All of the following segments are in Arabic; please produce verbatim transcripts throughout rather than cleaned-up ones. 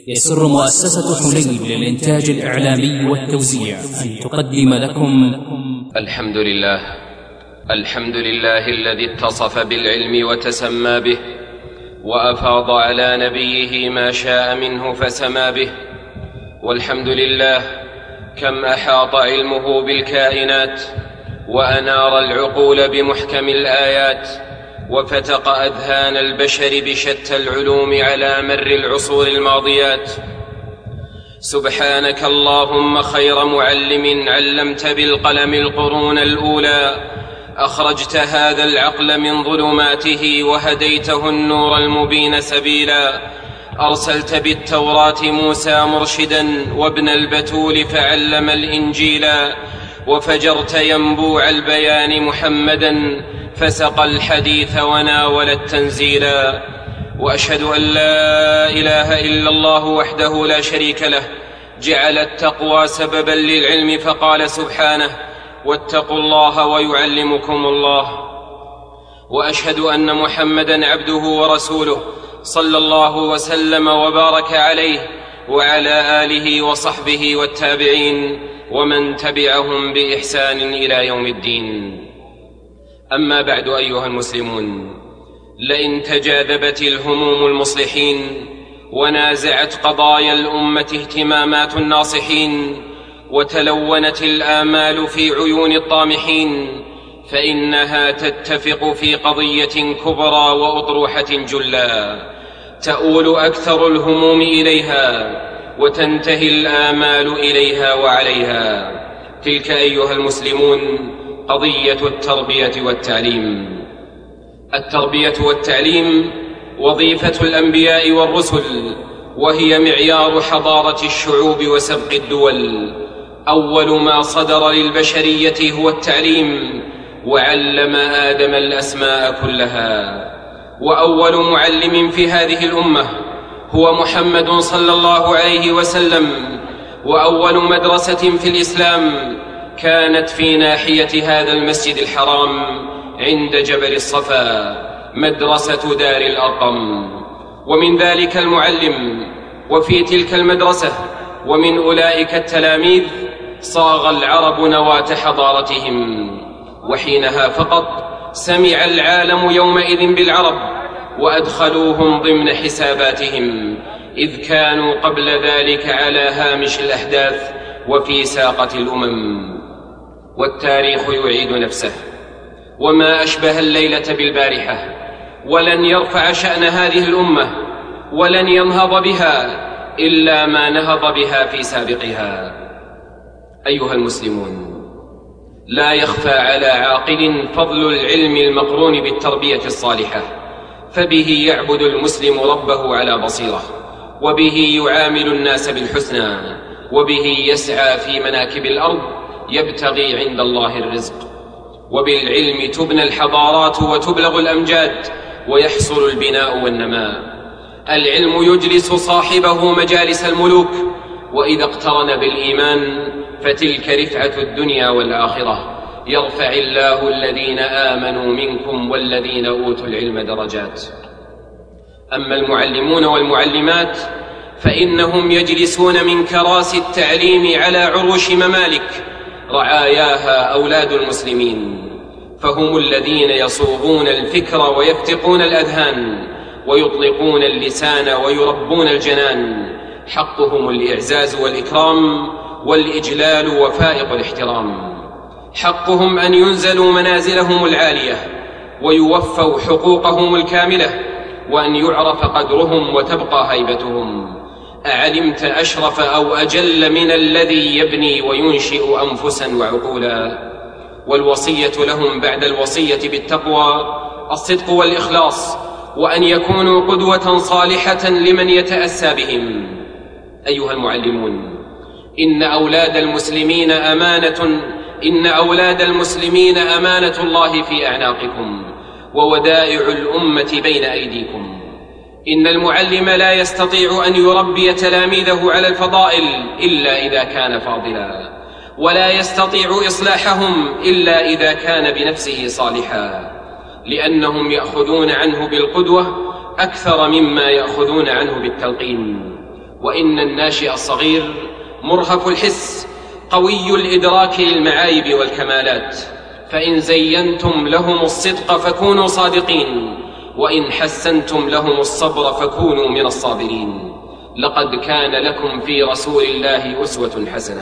يسر مؤسسة حنين للإنتاج الإعلامي والتوزيع أن تقدم لكم الحمد لله الحمد لله الذي اتصف بالعلم وتسمى به، وأفاض على نبيه ما شاء منه فسما به. والحمد لله كم أحاط علمه بالكائنات، وأنار العقول بمحكم الآيات، وفتق أذهان البشر بشتى العلوم على مر العصور الماضيات. سبحانك اللهم خير معلم علمت بالقلم القرون الأولى، أخرجت هذا العقل من ظلماته وهديته النور المبين سبيلا. أرسلت بالتوراة موسى مرشدا، وابن البتول فعلم الإنجيلا. وفجرت ينبوع البيان محمدا، فسقى الحديث وناول التنزيلا. وأشهد أن لا إله إلا الله وحده لا شريك له، جعل التقوى سببا للعلم، فقال سبحانه: واتقوا الله ويعلمكم الله. وأشهد أن محمدا عبده ورسوله، صلى الله وسلم وبارك عليه وعلى آله وصحبه والتابعين ومن تبعهم بإحسان إلى يوم الدين. أما بعد أيها المسلمون، لئن تجاذبت الهموم المصلحين، ونازعت قضايا الأمة اهتمامات الناصحين، وتلونت الآمال في عيون الطامحين، فإنها تتفق في قضية كبرى وأطروحة جلا، تؤول أكثر الهموم إليها، وتنتهي الآمال إليها وعليها. تلك أيها المسلمون قضية التربية والتعليم. التربية والتعليم وظيفة الأنبياء والرسل، وهي معيار حضارة الشعوب وسبق الدول. أول ما صدر للبشرية هو التعليم، وعلم آدم الأسماء كلها. وأول معلم في هذه الأمة هو محمد صلى الله عليه وسلم. وأول مدرسة في الإسلام كانت في ناحية هذا المسجد الحرام عند جبل الصفا، مدرسة دار الأرقم. ومن ذلك المعلم وفي تلك المدرسة ومن أولئك التلاميذ صاغ العرب نواة حضارتهم. وحينها فقط سمع العالم يومئذ بالعرب، وأدخلوهم ضمن حساباتهم، إذ كانوا قبل ذلك على هامش الأحداث وفي ساقة الأمم. والتاريخ يعيد نفسه، وما أشبه الليلة بالبارحة. ولن يرفع شأن هذه الأمة ولن ينهض بها إلا ما نهض بها في سابقها. أيها المسلمون، لا يخفى على عاقل فضل العلم المقرون بالتربية الصالحة، فبه يعبد المسلم ربه على بصيرة، وبه يعامل الناس بالحسنى، وبه يسعى في مناكب الأرض يبتغي عند الله الرزق. وبالعلم تبنى الحضارات وتبلغ الأمجاد، ويحصل البناء والنماء. العلم يجلس صاحبه مجالس الملوك، وإذا اقترن بالإيمان فتلك رفعة الدنيا والآخرة. يرفع الله الذين آمنوا منكم والذين أوتوا العلم درجات. أما المعلمون والمعلمات فإنهم يجلسون من كراسي التعليم على عروش ممالك رعاياها أولاد المسلمين، فهم الذين يصوغون الفكر ويفتقون الأذهان، ويطلقون اللسان ويربون الجنان. حقهم الإعزاز والإكرام والإجلال وفائق الاحترام. حقهم أن ينزلوا منازلهم العالية، ويوفوا حقوقهم الكاملة، وأن يعرف قدرهم وتبقى هيبتهم. أعلمت أشرف أو أجل من الذي يبني وينشئ أنفسا وعقولا؟ والوصية لهم بعد الوصية بالتقوى الصدق والإخلاص، وأن يكونوا قدوة صالحة لمن يتأسى بهم. أيها المعلمون، إن أولاد المسلمين أمانة إن أولاد المسلمين أمانة الله في أعناقكم، وودائع الأمة بين أيديكم. إن المعلم لا يستطيع أن يربي تلاميذه على الفضائل إلا إذا كان فاضلا، ولا يستطيع إصلاحهم إلا إذا كان بنفسه صالحا، لأنهم يأخذون عنه بالقدوة أكثر مما يأخذون عنه بالتلقين. وإن الناشئ الصغير مرهف الحس قوي الإدراك للمعايب والكمالات، فإن زينتم لهم الصدق فكونوا صادقين، وإن حسنتم لهم الصبر فكونوا من الصابرين. لقد كان لكم في رسول الله أسوة حسنة.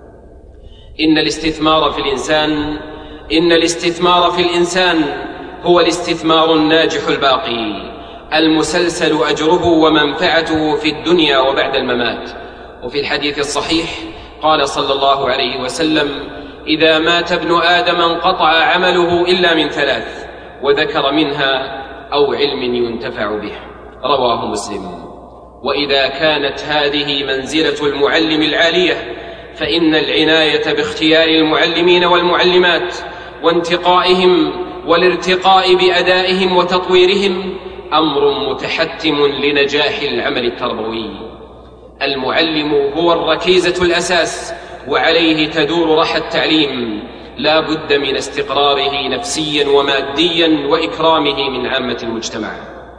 إن الاستثمار في الإنسان إن الاستثمار في الإنسان هو الاستثمار الناجح الباقي المسلسل أجره ومنفعته في الدنيا وبعد الممات. وفي الحديث الصحيح قال صلى الله عليه وسلم: إذا مات ابن آدم انقطع عمله إلا من ثلاث، وذكر منها أو علم ينتفع به، رواه مسلم. وإذا كانت هذه منزلة المعلم العالية، فإن العناية باختيار المعلمين والمعلمات وانتقائهم والارتقاء بأدائهم وتطويرهم أمر متحتم لنجاح العمل التربوي. المعلم هو الركيزة الأساس، وعليه تدور رحى التعليم، لا بد من استقراره نفسيا وماديا وإكرامه من عامة المجتمع.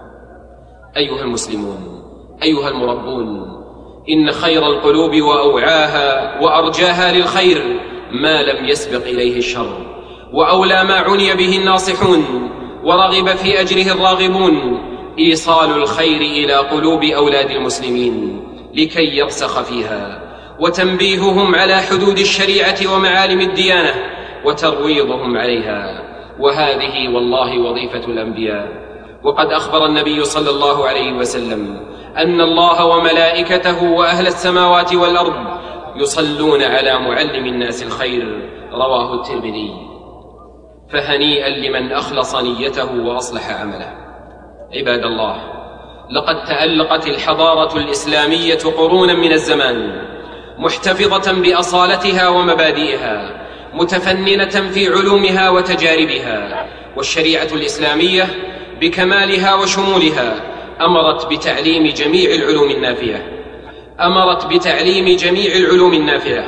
أيها المسلمون، أيها المربون، إن خير القلوب وأوعاها وأرجاها للخير ما لم يسبق إليه الشر، وأولى ما عني به الناصحون ورغب في أجره الراغبون إيصال الخير إلى قلوب أولاد المسلمين لكي يرسخ فيها، وتنبيههم على حدود الشريعة ومعالم الديانة وترويضهم عليها، وهذه والله وظيفة الأنبياء. وقد أخبر النبي صلى الله عليه وسلم أن الله وملائكته وأهل السماوات والأرض يصلون على معلم الناس الخير، رواه الترمذي. فهنيئا لمن أخلص نيته وأصلح عمله. عباد الله، لقد تألقت الحضارة الإسلامية قرونا من الزمان محتفظة بأصالتها ومبادئها، متفننة في علومها وتجاربها، والشريعة الإسلامية بكمالها وشمولها أمرت بتعليم جميع العلوم النافعة أمرت بتعليم جميع العلوم النافعة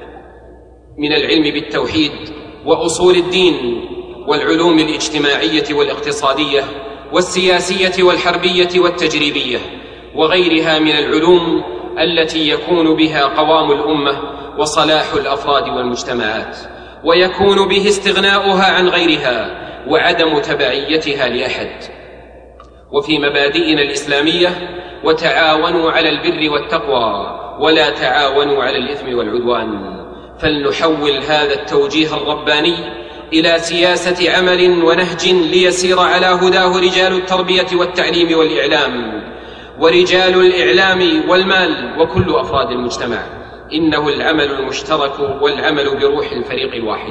من العلم بالتوحيد وأصول الدين، والعلوم الاجتماعية والاقتصادية والسياسية والحربية والتجريبية، وغيرها من العلوم التي يكون بها قوام الأمة وصلاح الأفراد والمجتمعات، ويكون به استغناؤها عن غيرها وعدم تبعيتها لأحد. وفي مبادئنا الإسلامية: وتعاونوا على البر والتقوى ولا تعاونوا على الإثم والعدوان. فلنحول هذا التوجيه الرباني إلى سياسة عمل ونهج ليسير على هداه رجال التربية والتعليم والإعلام، ورجال الإعلام والمال، وكل أفراد المجتمع. إنه العمل المشترك والعمل بروح الفريق الواحد.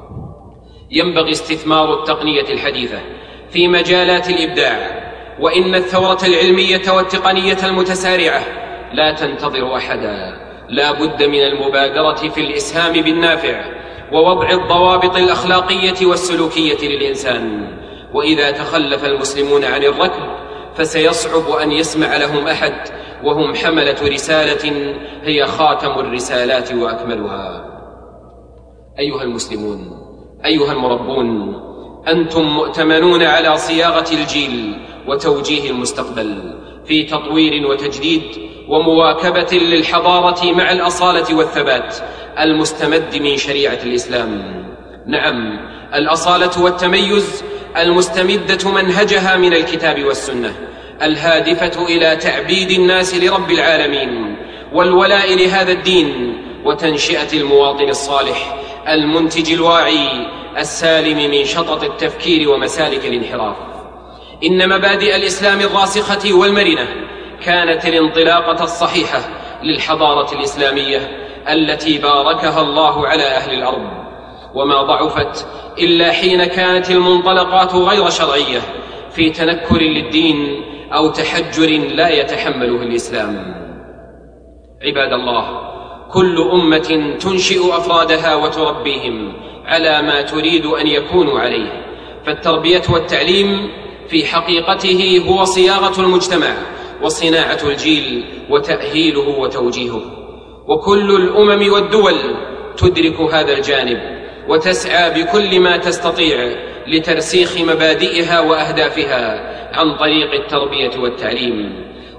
ينبغي استثمار التقنية الحديثة في مجالات الإبداع، وإن الثورة العلمية والتقنية المتسارعة لا تنتظر أحدا، لا بد من المبادرة في الإسهام بالنافع ووضع الضوابط الأخلاقية والسلوكية للإنسان. وإذا تخلف المسلمون عن الركب فسيصعب أن يسمع لهم أحد، وهم حملة رسالة هي خاتم الرسالات وأكملها. أيها المسلمون، أيها المربون، أنتم مؤتمنون على صياغة الجيل وتوجيه المستقبل في تطوير وتجديد ومواكبة للحضارة مع الأصالة والثبات المستمد من شريعة الإسلام. نعم، الأصالة والتميز المستمدة منهجها من الكتاب والسنة، الهادفة إلى تعبيد الناس لرب العالمين والولاء لهذا الدين، وتنشئة المواطن الصالح المنتج الواعي السالم من شطط التفكير ومسالك الانحراف. إن مبادئ الإسلام الراسخة والمرنة كانت الانطلاقة الصحيحة للحضارة الإسلامية التي باركها الله على أهل الأرض، وما ضعفت إلا حين كانت المنطلقات غير شرعية في تنكر للدين أو تحجر لا يتحمله الإسلام. عباد الله، كل أمة تنشئ أفرادها وتربيهم على ما تريد أن يكونوا عليه، فالتربية والتعليم في حقيقته هو صياغة المجتمع وصناعة الجيل وتأهيله وتوجيهه. وكل الأمم والدول تدرك هذا الجانب وتسعى بكل ما تستطيع لترسيخ مبادئها وأهدافها عن طريق التربية والتعليم.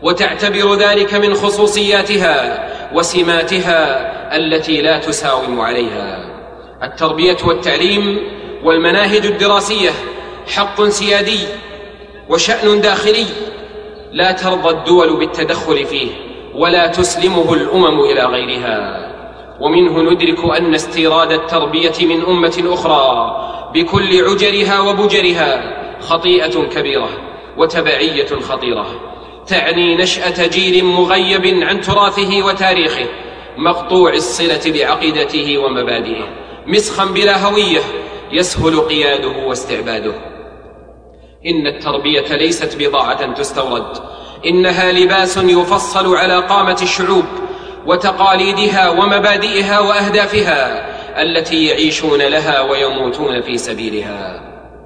وتعتبر ذلك من خصوصياتها وسماتها التي لا تساوم عليها. التربية والتعليم والمناهج الدراسية حق سيادي وشأن داخلي لا ترضى الدول بالتدخل فيه ولا تسلمه الأمم إلى غيرها. ومنه ندرك أن استيراد التربية من أمة أخرى بكل عجرها وبجرها خطيئة كبيرة وتبعية خطيرة، تعني نشأة جيل مغيب عن تراثه وتاريخه، مقطوع الصلة بعقيدته ومبادئه، مسخا بلا هوية يسهل قياده واستعباده. إن التربية ليست بضاعة تستورد، إنها لباس يفصل على قامة الشعوب وتقاليدها ومبادئها وأهدافها التي يعيشون لها ويموتون في سبيلها.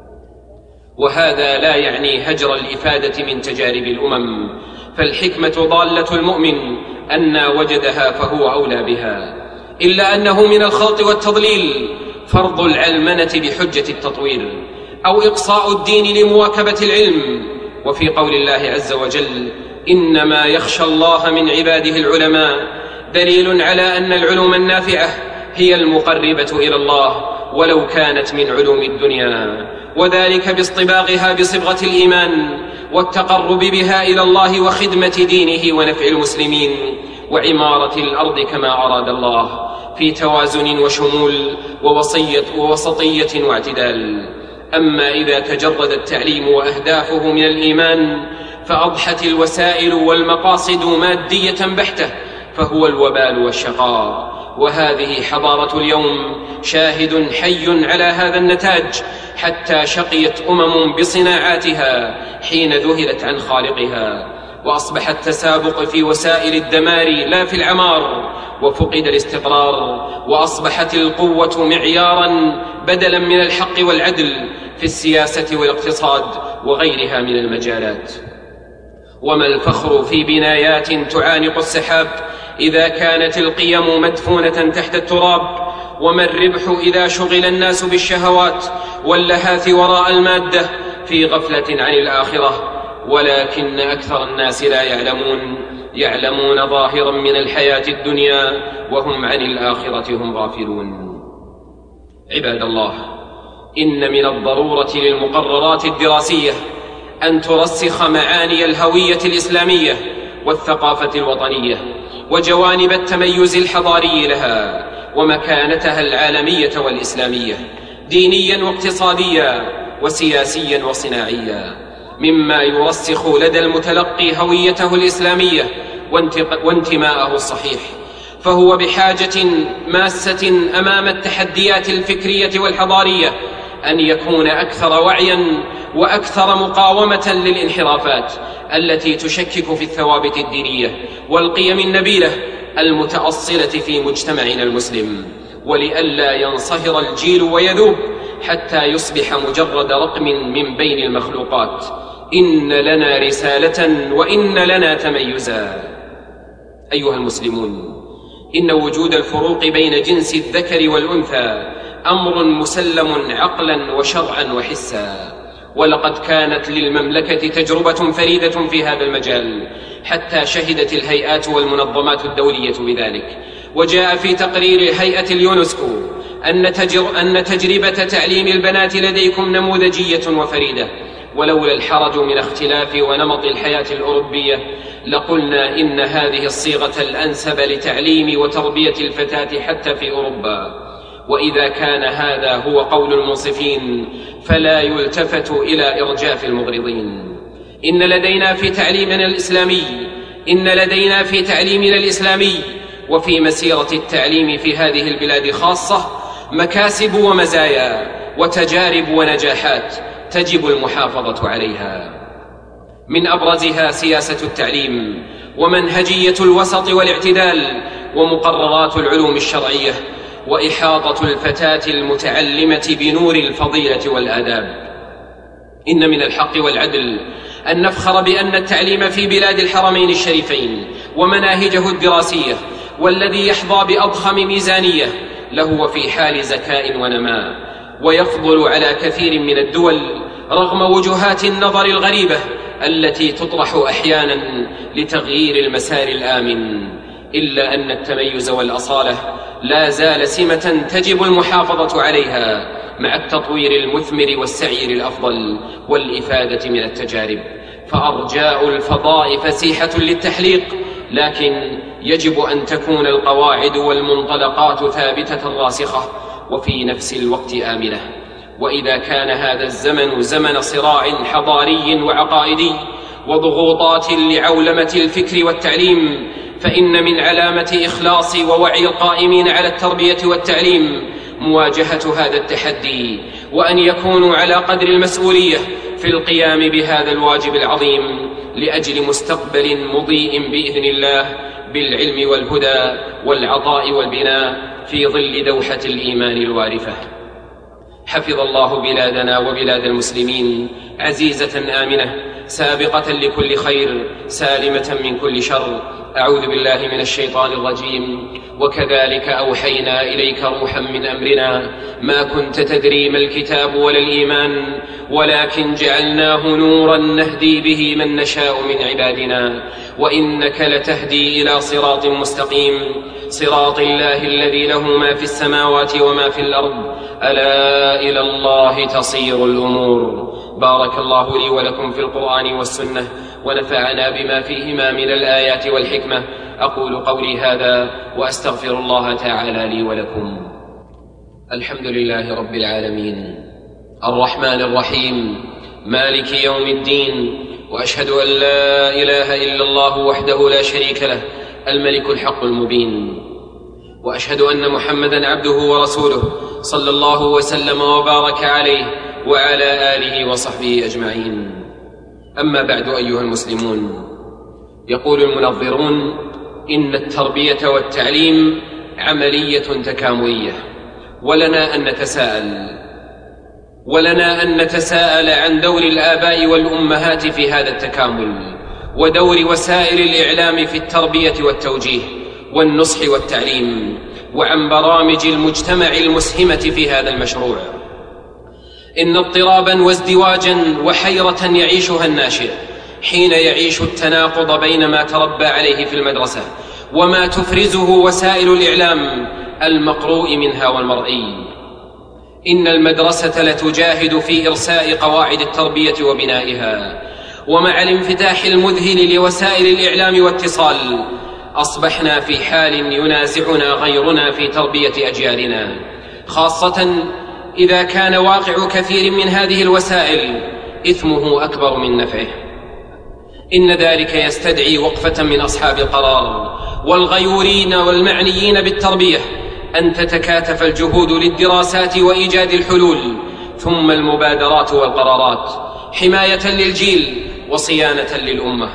وهذا لا يعني هجر الإفادة من تجارب الأمم، فالحكمة ضالة المؤمن أن وجدها فهو أولى بها، إلا أنه من الخلط والتضليل فرض العلمنة بحجة التطوير أو إقصاء الدين لمواكبة العلم. وفي قول الله عز وجل إنما يخشى الله من عباده العلماء دليل على أن العلوم النافعة هي المقربة إلى الله ولو كانت من علوم الدنيا، وذلك باصطباغها بصبغة الإيمان والتقرب بها إلى الله وخدمة دينه ونفع المسلمين وعمارة الأرض كما أراد الله في توازن وشمول ووصية ووسطية واعتدال. أما إذا تجرد التعليم وأهدافه من الإيمان فأضحت الوسائل والمقاصد مادية بحتة فهو الوبال والشقاء. وهذه حضارة اليوم شاهد حي على هذا النتاج، حتى شقيت أمم بصناعاتها حين ذهلت عن خالقها، وأصبح التسابق في وسائل الدمار لا في العمار، وفقد الاستقرار، وأصبحت القوة معيارا بدلا من الحق والعدل في السياسة والاقتصاد وغيرها من المجالات. وما الفخر في بنايات تعانق السحاب إذا كانت القيم مدفونة تحت التراب؟ وما الربح إذا شغل الناس بالشهوات واللهاث وراء المادة في غفلة عن الآخرة؟ ولكن أكثر الناس لا يعلمون يعلمون ظاهرا من الحياة الدنيا وهم عن الآخرة هم غافلون. عباد الله، إن من الضرورة للمقررات الدراسية أن ترسخ معاني الهوية الإسلامية والثقافة الوطنية وجوانب التميز الحضاري لها ومكانتها العالمية والإسلامية دينيا واقتصاديا وسياسيا وصناعيا، مما يرسخ لدى المتلقي هويته الإسلامية وانتماءه الصحيح. فهو بحاجة ماسة أمام التحديات الفكرية والحضارية أن يكون أكثر وعيا وأكثر مقاومة للانحرافات التي تشكك في الثوابت الدينية والقيم النبيلة المتأصلة في مجتمعنا المسلم، ولئلا ينصهر الجيل ويذوب حتى يصبح مجرد رقم من بين المخلوقات. إن لنا رسالة وإن لنا تميزا. أيها المسلمون، إن وجود الفروق بين جنس الذكر والأنثى أمر مسلم عقلا وشرعا وحسا، ولقد كانت للمملكة تجربة فريدة في هذا المجال حتى شهدت الهيئات والمنظمات الدولية بذلك. وجاء في تقرير هيئة اليونسكو أن, تجر أن تجربة تعليم البنات لديكم نموذجية وفريدة، ولولا الحرج من اختلاف ونمط الحياة الأوروبية لقلنا إن هذه الصيغة الأنسب لتعليم وتربية الفتاة حتى في أوروبا. وإذا كان هذا هو قول المنصفين فلا يلتفت إلى إرجاف المغرضين. إن لدينا في تعليمنا الإسلامي إن لدينا في تعليمنا الإسلامي وفي مسيرة التعليم في هذه البلاد خاصة مكاسب ومزايا وتجارب ونجاحات تجب المحافظة عليها. من أبرزها سياسة التعليم ومنهجية الوسط والاعتدال ومقررات العلوم الشرعية وإحاطة الفتاة المتعلمة بنور الفضيلة والآداب. إن من الحق والعدل أن نفخر بأن التعليم في بلاد الحرمين الشريفين ومناهجه الدراسية والذي يحظى بأضخم ميزانية لهو في حال زكاء ونماء، ويفضل على كثير من الدول رغم وجهات النظر الغريبة التي تطرح أحيانا لتغيير المسار الآمن، إلا أن التميز والأصالة لا زال سمة تجب المحافظة عليها مع التطوير المثمر والسعي للأفضل والإفادة من التجارب. فأرجاء الفضاء فسيحة للتحليق، لكن يجب أن تكون القواعد والمنطلقات ثابتة راسخة وفي نفس الوقت آمنة. وإذا كان هذا الزمن زمن صراع حضاري وعقائدي وضغوطات لعولمة الفكر والتعليم، فإن من علامة إخلاص ووعي القائمين على التربية والتعليم مواجهة هذا التحدي، وأن يكونوا على قدر المسؤولية في القيام بهذا الواجب العظيم لأجل مستقبل مضيء بإذن الله بالعلم والهدى والعطاء والبناء في ظل دوحة الإيمان الوارفة. حفظ الله بلادنا وبلاد المسلمين عزيزة آمنة سابقة لكل خير سالمة من كل شر. أعوذ بالله من الشيطان الرجيم. وكذلك أوحينا إليك روحا من أمرنا ما كنت تدري ما الكتاب ولا الإيمان ولكن جعلناه نورا نهدي به من نشاء من عبادنا وإنك لتهدي إلى صراط مستقيم صراط الله الذي له ما في السماوات وما في الأرض ألا إلى الله تصير الأمور. بارك الله لي ولكم في القرآن والسنة ونفعنا بما فيهما من الآيات والحكمة. أقول قولي هذا وأستغفر الله تعالى لي ولكم. الحمد لله رب العالمين الرحمن الرحيم مالك يوم الدين، وأشهد أن لا إله إلا الله وحده لا شريك له الملك الحق المبين، وأشهد أن محمدا عبده ورسوله صلى الله وسلم وبارك عليه وعلى آله وصحبه أجمعين. أما بعد أيها المسلمون، يقول المنظرون إن التربية والتعليم عملية تكاملية، ولنا أن نتساءل ولنا أن نتساءل عن دور الآباء والأمهات في هذا التكامل، ودور وسائل الإعلام في التربية والتوجيه والنصح والتعليم، وعن برامج المجتمع المسهمة في هذا المشروع. إن اضطرابا وازدواجا وحيرة يعيشها الناشئ حين يعيش التناقض بين ما تربى عليه في المدرسة وما تفرزه وسائل الإعلام المقروء منها والمرئي. إن المدرسة لتجاهد في إرساء قواعد التربية وبنائها، ومع الانفتاح المذهل لوسائل الإعلام واتصال أصبحنا في حال ينازعنا غيرنا في تربية أجيالنا، خاصة إذا كان واقع كثير من هذه الوسائل إثمه أكبر من نفعه. إن ذلك يستدعي وقفة من أصحاب القرار والغيورين والمعنيين بالتربية أن تتكاتف الجهود للدراسات وإيجاد الحلول، ثم المبادرات والقرارات حماية للجيل وصيانة للأمة.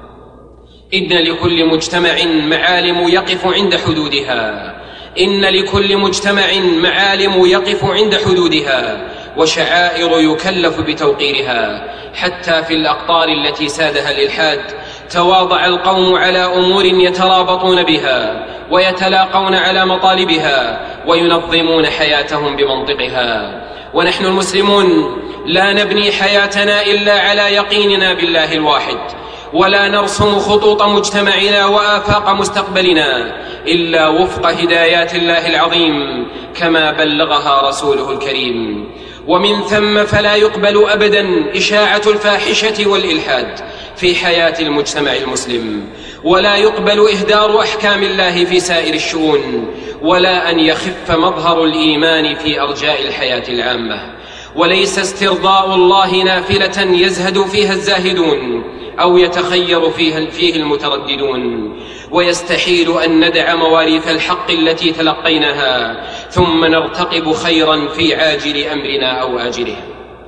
إن لكل مجتمع معالم يقف عند حدودها إن لكل مجتمع معالم يقف عند حدودها وشعائر يكلف بتوقيرها. حتى في الأقطار التي سادها الإلحاد تواضع القوم على أمور يترابطون بها ويتلاقون على مطالبها وينظمون حياتهم بمنطقها. ونحن المسلمون لا نبني حياتنا إلا على يقيننا بالله الواحد، ولا نرسم خطوط مجتمعنا وآفاق مستقبلنا إلا وفق هدايات الله العظيم كما بلغها رسوله الكريم. ومن ثم فلا يقبل أبدا إشاعة الفاحشة والإلحاد في حياة المجتمع المسلم، ولا يقبل إهدار أحكام الله في سائر الشؤون، ولا أن يخف مظهر الإيمان في أرجاء الحياة العامة. وليس استرضاء الله نافلة يزهد فيها الزاهدون أو يتخير فيه, فيه المترددون، ويستحيل أن ندع مواريث الحق التي تلقيناها ثم نرتقب خيرا في عاجل أمرنا أو آجله.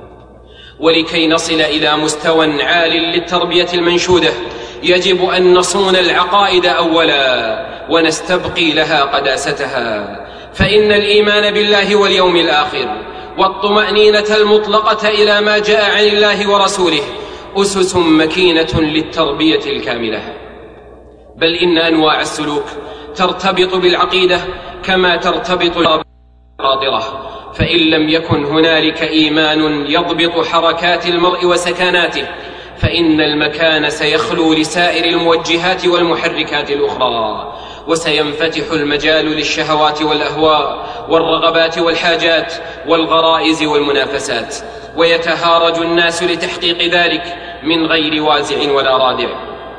ولكي نصل إلى مستوى عال للتربية المنشودة يجب أن نصون العقائد أولا ونستبقي لها قداستها، فإن الإيمان بالله واليوم الآخر والطمأنينة المطلقة إلى ما جاء عن الله ورسوله أسس مكينة للتربية الكاملة. بل إن أنواع السلوك ترتبط بالعقيدة كما ترتبط بالقاطرة، فإن لم يكن هنالك إيمان يضبط حركات المرء وسكناته فإن المكان سيخلو لسائر الموجهات والمحركات الأخرى، وسينفتح المجال للشهوات والأهواء والرغبات والحاجات والغرائز والمنافسات، ويتهارج الناس لتحقيق ذلك من غير وازع ولا رادع.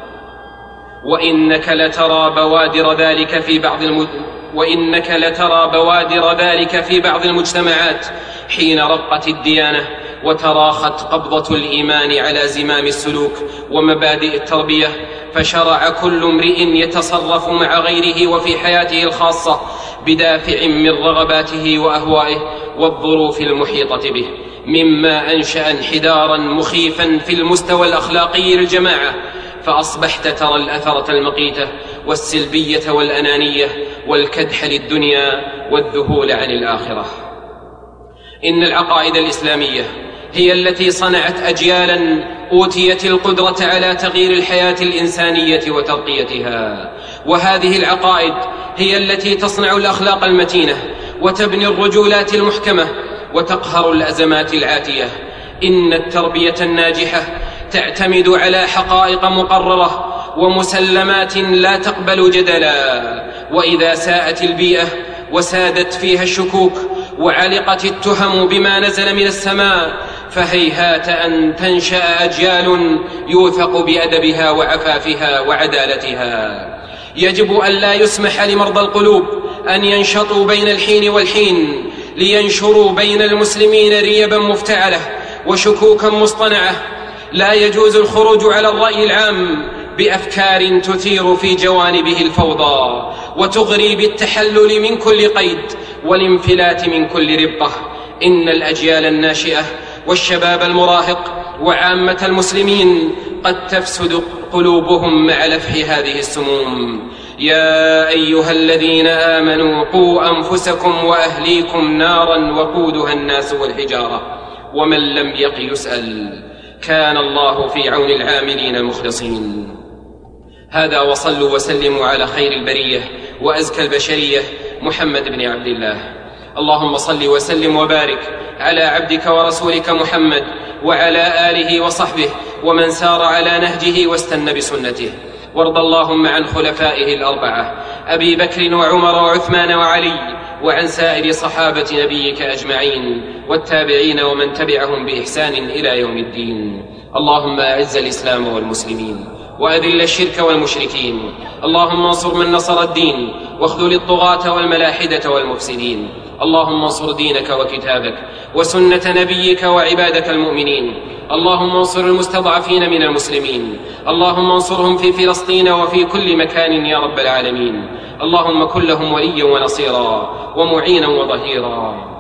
وإنك لترى بوادر ذلك في بعض الم... وإنك لترى بوادر ذلك في بعض المجتمعات حين رقت الديانة وتراخت قبضة الإيمان على زمام السلوك ومبادئ التربية، فشرع كل امرئ يتصرف مع غيره وفي حياته الخاصة بدافع من رغباته وأهوائه والظروف المحيطة به، مما أنشأ انحدارا مخيفا في المستوى الأخلاقي للجماعة، فأصبحت ترى الأثرة المقيتة والسلبية والأنانية والكدح للدنيا والذهول عن الآخرة. إن العقائد الإسلامية هي التي صنعت أجيالا أوتيت القدرة على تغيير الحياة الإنسانية وترقيتها، وهذه العقائد هي التي تصنع الأخلاق المتينة وتبني الرجولات المحكمة وتقهر الأزمات العاتية. إن التربية الناجحة تعتمد على حقائق مقررة ومسلمات لا تقبل جدلا، وإذا ساءت البيئة وسادت فيها الشكوك وعلقت التهم بما نزل من السماء، فهيهات أن تنشأ أجيال يوثق بأدبها وعفافها وعدالتها. يجب أن لا يسمح لمرضى القلوب أن ينشطوا بين الحين والحين لينشروا بين المسلمين ريبا مفتعلة وشكوكا مصطنعة. لا يجوز الخروج على الرأي العام بأفكار تثير في جوانبه الفوضى وتغري بالتحلل من كل قيد والانفلات من كل ربقة. إن الأجيال الناشئة والشباب المراهق وعامة المسلمين قد تفسد قلوبهم مع لفح هذه السموم. يا أيها الذين آمنوا قوا أنفسكم وأهليكم نارا وقودها الناس والحجارة ومن لم يق يسأل، كان الله في عون العاملين المخلصين. هذا وصلوا وسلموا على خير البرية وأزكى البشرية محمد بن عبد الله. اللهم صل وسلم وبارك على عبدك ورسولك محمد وعلى آله وصحبه ومن سار على نهجه واستنى بسنته. وارض اللهم عن خلفائه الأربعة أبي بكر وعمر وعثمان وعلي، وعن سائر صحابة نبيك أجمعين والتابعين ومن تبعهم بإحسان إلى يوم الدين. اللهم أعز الإسلام والمسلمين وأذل الشرك والمشركين. اللهم انصر من نصر الدين واخذل الطغاة والملاحدة والمفسدين. اللهم انصر دينك وكتابك وسنة نبيك وعبادك المؤمنين. اللهم انصر المستضعفين من المسلمين. اللهم انصرهم في فلسطين وفي كل مكان يا رب العالمين. اللهم كن لهم وليا ونصيرا ومعينا وظهيرا.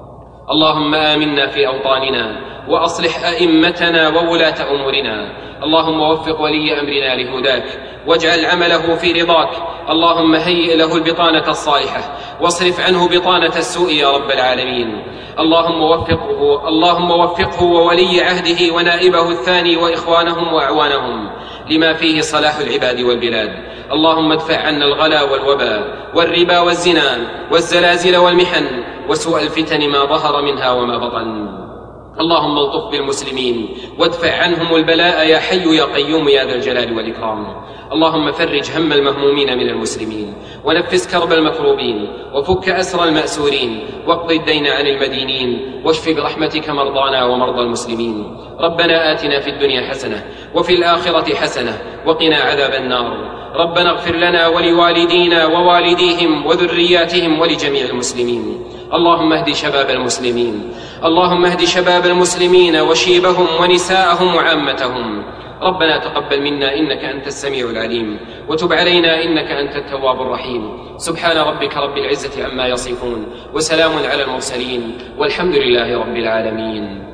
اللهم آمنا في أوطاننا وأصلح أئمتنا وولاة أمورنا. اللهم وفق ولي أمرنا لهداك واجعل عمله في رضاك. اللهم هيئ له البطانة الصالحة واصرف عنه بطانة السوء يا رب العالمين. اللهم وفقه اللهم وفقه وولي عهده ونائبه الثاني وإخوانهم وأعوانهم لما فيه صلاح العباد والبلاد. اللهم ادفع عنا الغلا والوباء والربا والزنا والزلازل والمحن وسوء الفتن ما ظهر منها وما بطن. اللهم الطف بالمسلمين وادفع عنهم البلاء يا حي يا قيوم يا ذا الجلال والإكرام. اللهم فرج هم المهمومين من المسلمين ونفس كرب المكروبين وفك أسر المأسورين واقض الدين عن المدينين واشف برحمتك مرضانا ومرضى المسلمين. ربنا آتنا في الدنيا حسنة وفي الآخرة حسنة وقنا عذاب النار. ربنا اغفر لنا ولوالدينا ووالديهم وذرياتهم ولجميع المسلمين. اللهم اهد شباب المسلمين اللهم اهد شباب المسلمين وشيبهم ونساءهم وعامتهم. ربنا تقبل منا إنك أنت السميع العليم وتب علينا إنك أنت التواب الرحيم. سبحان ربك رب العزة عما يصفون وسلام على المرسلين والحمد لله رب العالمين.